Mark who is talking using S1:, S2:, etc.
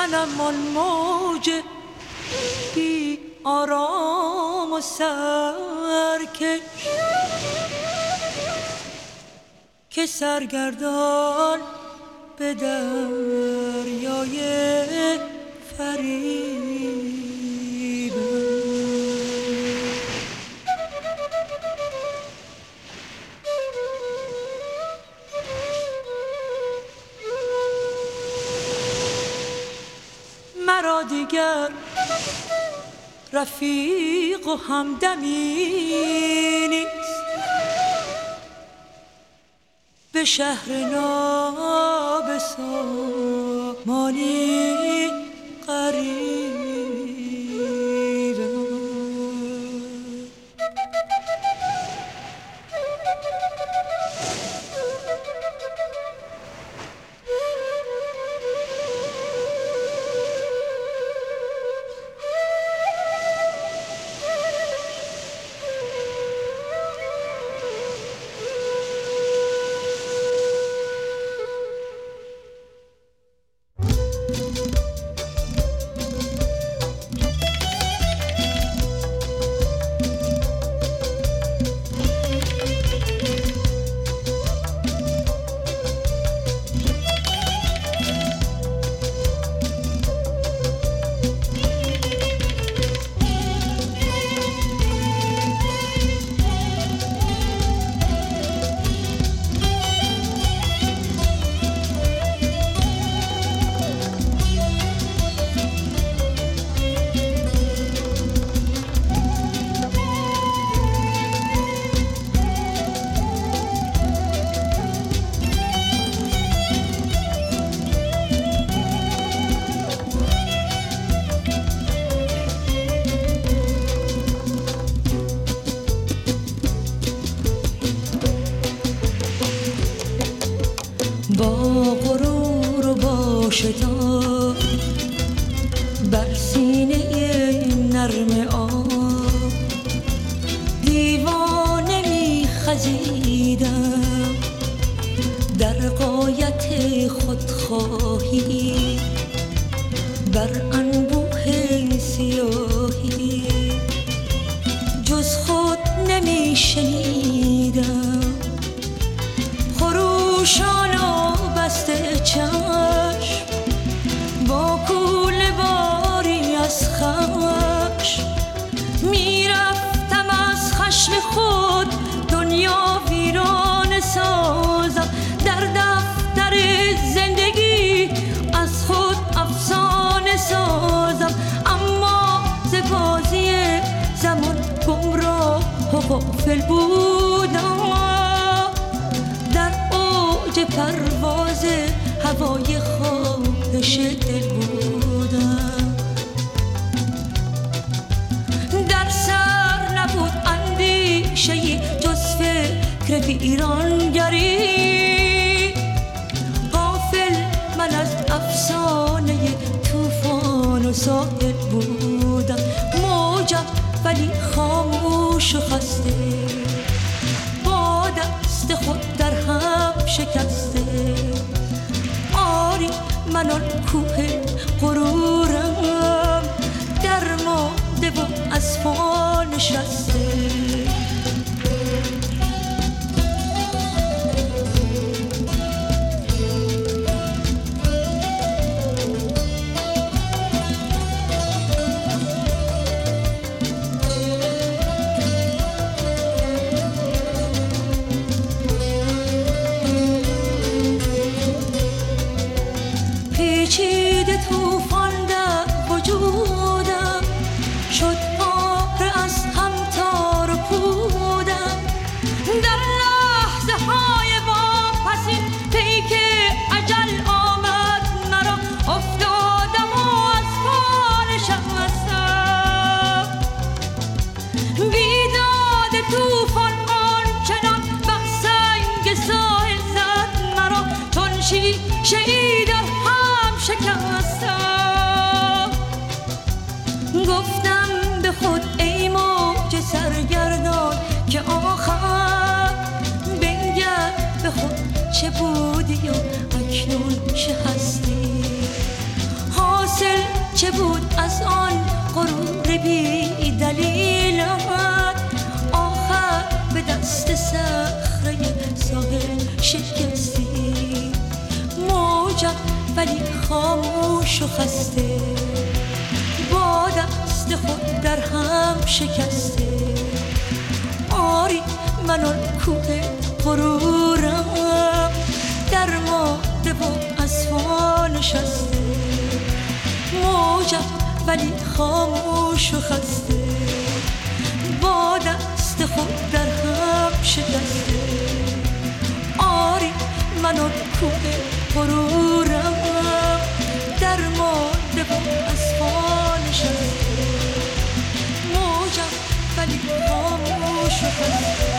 S1: منم آن موج بی آرام و سرکش که سرگردان به دریای فریبم. مرا دیگر رفیق و همدمی نیست، به شهر نابسامانی غریبم. با غرور و با شتاب بر سینه نرم آب دیوانه می خزیدم، در غایت خودخواهی بر انبوه سیاهی جز خود نمی شنیدم. خروشان و بسته چشم با کوله باری از خشم میرفتم از خشم خود دنیا ویران سازم، در دفتر زندگی از خود افسانه سازم. اما ز بازی زمان گمراه و غافل بودم، پرواز هوای خواهش دل بودم. در سر نبود اندیشه‌ای جز فکر ویرانگری، غافل من از افسانه طوفان و ساحل بودم. موجم ولی خاموش و خسته، با دست خود در هم شکسته. آری من آن کوه غرورم، درمانده و از پا نشسته. پیچیده طوفان در وجودم شد، پاره از هم تار و پودم. در لحظه های واپسین پیک اجل آمد مرا، افتادم و از پا نشستم. بیداد طوفان آنچنان بر سنگ ساحل زد مرا، چون شیشه در شکستم. گفتم به خود ای موج سرگردان که آخر بنگر به خود چه بودی و اکنون چه هستی. حاصل چه بود از آن غرور بی دلیلت آخر به دست صخره ساحل شکستی موجم ولی خاموش و خسته با دست خود در هم شکسته آری من آن کوه غرورم در ماده و از فا نشسته موجم ولی خاموش و خسته با دست خود در هم شکسته آری من آن کوه غرورم در ماده و از فا نشسته موجم ولی خاموش و خسته